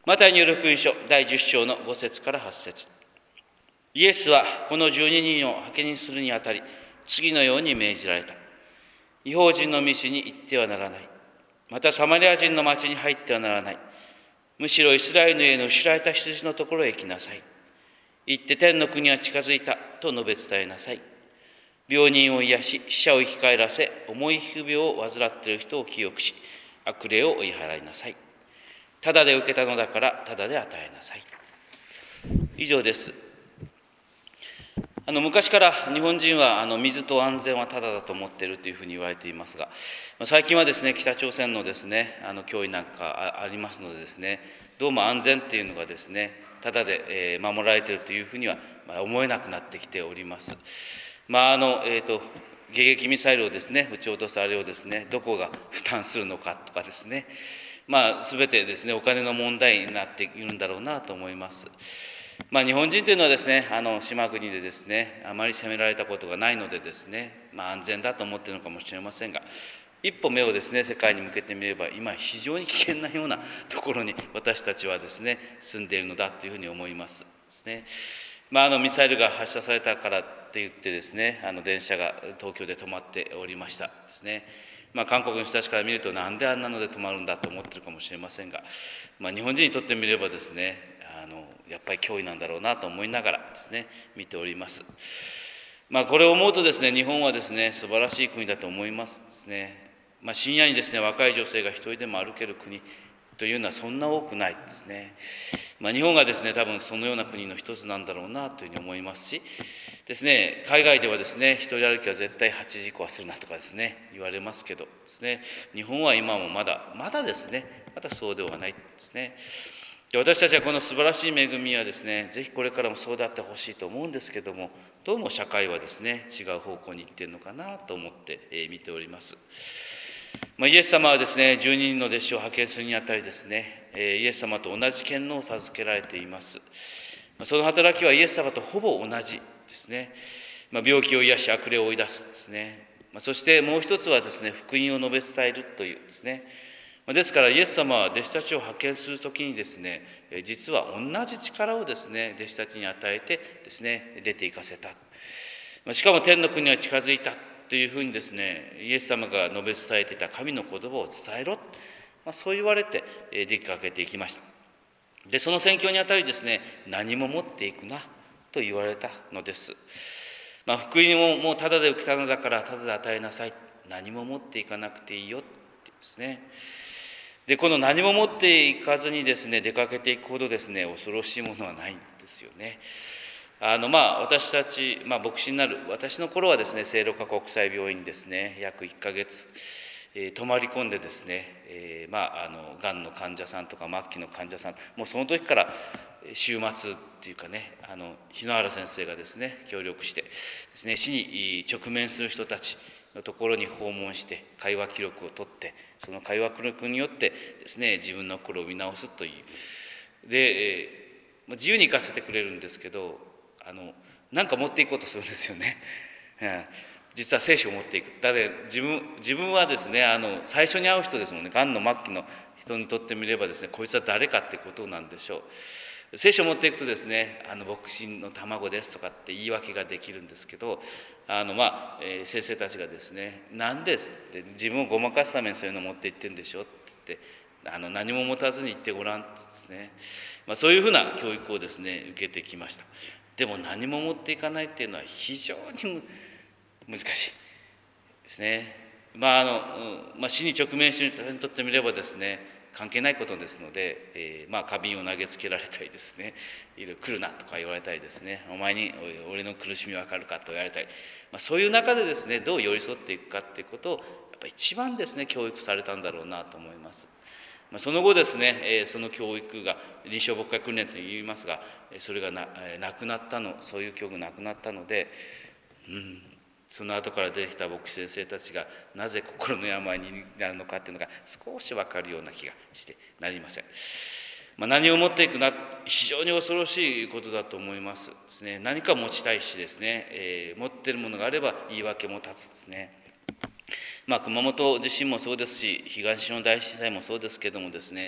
マタイによる福音書第10章の5節から8節。イエスはこの12人を派遣にするにあたり、次のように命じられた。異邦人の道に行ってはならない。またサマリア人の町に入ってはならない。むしろイスラエルの家の失われた羊のところへ行きなさい。行って天の国は近づいたと述べ伝えなさい。病人を癒し、死者を生き返らせ、重い皮膚病を患っている人を清くし、悪霊を追い払いなさい。ただで受けたのだから、ただで与えなさい。以上です。昔から日本人は水と安全はただだと思っているというふうに言われていますが、最近はですね、北朝鮮のですね、脅威なんかありますのでですね、どうも安全っていうのがですね、ただで守られているというふうには思えなくなってきております。迎撃ミサイルをですね、撃ち落とすあれをですね、どこが負担するのかとかですね、全てですね、お金の問題になっているんだろうなと思います。日本人というのはですね、島国でですね、あまり攻められたことがないのでですね、安全だと思っているのかもしれませんが、一歩目をですね、世界に向けてみれば、今非常に危険なようなところに私たちはですね、住んでいるのだというふうに思いますですね。ミサイルが発射されたからって言ってですね、電車が東京で止まっておりましたですね。韓国の人たちから見ると、なんであんなので止まるんだと思ってるかもしれませんが、日本人にとってみればですね、やっぱり脅威なんだろうなと思いながらですね、見ております。これを思うとですね、日本はですね、素晴らしい国だと思いますですね。深夜にですね、若い女性が一人でも歩ける国というのはそんな多くないですね。日本がですね、多分そのような国の一つなんだろうなというふうに思いますしですね、海外ではですね、一人歩きは絶対8時以降はするなとかですね、言われますけどですね、日本は今もまだですね、まだそうではないですね。私たちはこの素晴らしい恵みはですね、ぜひこれからもそうであってほしいと思うんですけども、どうも社会はですね、違う方向に行っているのかなと思って見ております。イエス様はですね、12人の弟子を派遣するにあたりですね、イエス様と同じ権能を授けられています。その働きはイエス様とほぼ同じですね。病気を癒し悪霊を追い出すですね。そしてもう一つはですね、福音を述べ伝えるというですね。ですからイエス様は弟子たちを派遣するときにですね、実は同じ力をですね、弟子たちに与えてですね、出て行かせた。しかも天の国は近づいたというふうにですね、イエス様が述べ伝えていた神の言葉を伝えろ。そう言われて出かけていきました。で、その宣教にあたりですね、何も持っていくなと言われたのです。福音をもうただで受けたのだからただで与えなさい。何も持っていかなくていいよってですね。で、この何も持っていかずにですね、出かけていくほどですね、恐ろしいものはないんですよね。私たち、牧師になる私の頃はですね、聖路加国際病院にですね、約1ヶ月、泊まり込んでですね、がんの患者さんとか末期の患者さん、もうその時から週末っていうかね、日野原先生がですね、協力してですね、死に直面する人たちのところに訪問して会話記録を取って、その会話記録によってですね、自分の心を見直すという。で、自由に行かせてくれるんですけど、何か持っていこうとするんですよね。実は聖書を持っていく。だって自分はですね、最初に会う人ですもんね。がんの末期の人にとってみればですね、こいつは誰かってことなんでしょう。聖書を持っていくとですね、牧師の卵ですとかって言い訳ができるんですけど、先生たちがですね、なんですって自分をごまかすためにそういうのを持って行ってるんでしょって言って、何も持たずに行ってごらんってですね、そういうふうな教育をですね、受けてきました。でも何も持っていかないっていうのは非常に難しいですね。死に直面している人にとってみればですね、関係ないことですので、花瓶を投げつけられたりですね、来るなとか言われたりですね、お前に俺の苦しみ分かるかと言われたり、そういう中でですね、どう寄り添っていくかっていうことをやっぱり一番ですね、教育されたんだろうなと思います。その後ですね、その教育が臨床牧会訓練と言いますが、それがなくなったの、そういう教育がなくなったので、その後から出てきた牧師先生たちがなぜ心の病になるのかっていうのが少し分かるような気がしてなりません。何を持っていくな、非常に恐ろしいことだと思いますですね。何か持ちたいしですね、持っているものがあれば言い訳も立つですね。熊本地震もそうですし、東日本大震災もそうですけどもですね、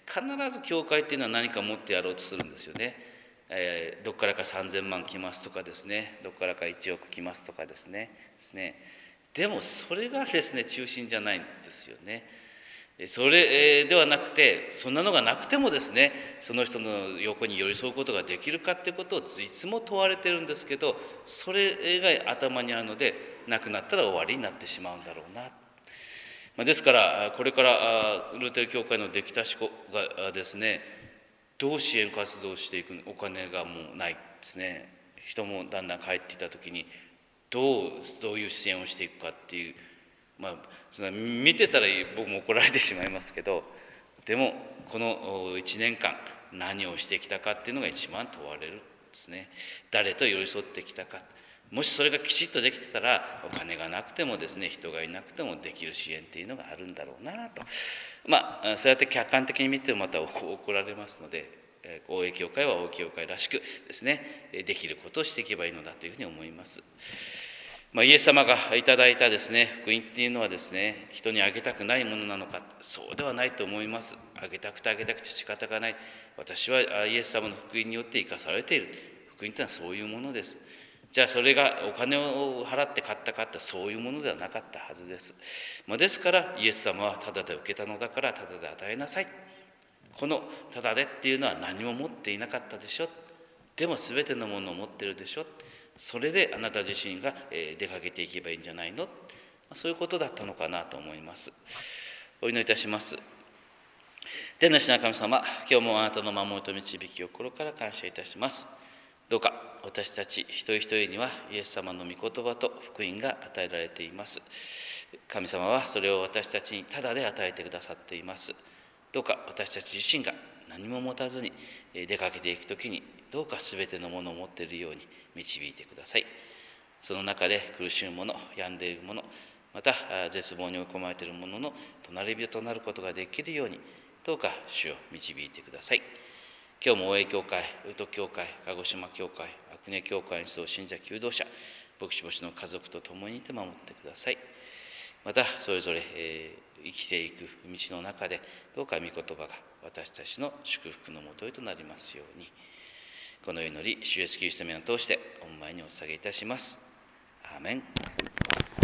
必ず教会っていうのは何か持ってやろうとするんですよね。どっからか3000万来ますとかですね、どっからか1億来ますとかですね。でもそれがですね、中心じゃないんですよね。それではなくて、そんなのがなくてもですね、その人の横に寄り添うことができるかっていうことをいつも問われてるんですけど、それが頭にあるので、なくなったら終わりになってしまうんだろうな。ですからこれからルーテル教会の出来たし子がですね、どう支援活動をしていくの、お金がもうないですね。人もだんだん帰ってきた時にどういう支援をしていくかっていう、その見てたら僕も怒られてしまいますけど、でもこの1年間何をしてきたかっていうのが一番問われるんですね。誰と寄り添ってきたか。もしそれがきちっとできてたら、お金がなくてもですね、人がいなくてもできる支援っていうのがあるんだろうなと。そうやって客観的に見てもまた怒られますので、大江教会は大江教会らしくですね、できることをしていけばいいのだというふうに思います。イエス様がいただいたですね、福音っていうのはですね、人にあげたくないものなのか、そうではないと思います。あげたくて仕方がない。私はイエス様の福音によって生かされている。福音というのはそういうものです。じゃあそれがお金を払って買ったかってそういうものではなかったはずです。ですからイエス様はただで受けたのだからただで与えなさい。このただでっていうのは何も持っていなかったでしょ。でも全てのものを持ってるでしょ。それであなた自身が出かけていけばいいんじゃないの。そういうことだったのかなと思います。お祈りいたします。天の父なる神様、今日もあなたの守りと導きを心から感謝いたします。どうか私たち一人一人にはイエス様の御言葉と福音が与えられています。神様はそれを私たちにただで与えてくださっています。どうか私たち自身が何も持たずに出かけていくときに、どうかすべてのものを持っているように導いてください。その中で苦しむ者、病んでいる者、また絶望に追い込まれている者の隣人となることができるように、どうか主を導いてください。今日も大江教会、宇都教会、鹿児島教会、阿久根教会にそう信者求道者、牧師の家族と共にいて守ってください。またそれぞれ、生きていく道の中で、どうか御言葉が私たちの祝福のもとへとなりますように。この祈り、主イエスキリストの名を通して御前にお捧げいたします。アーメン。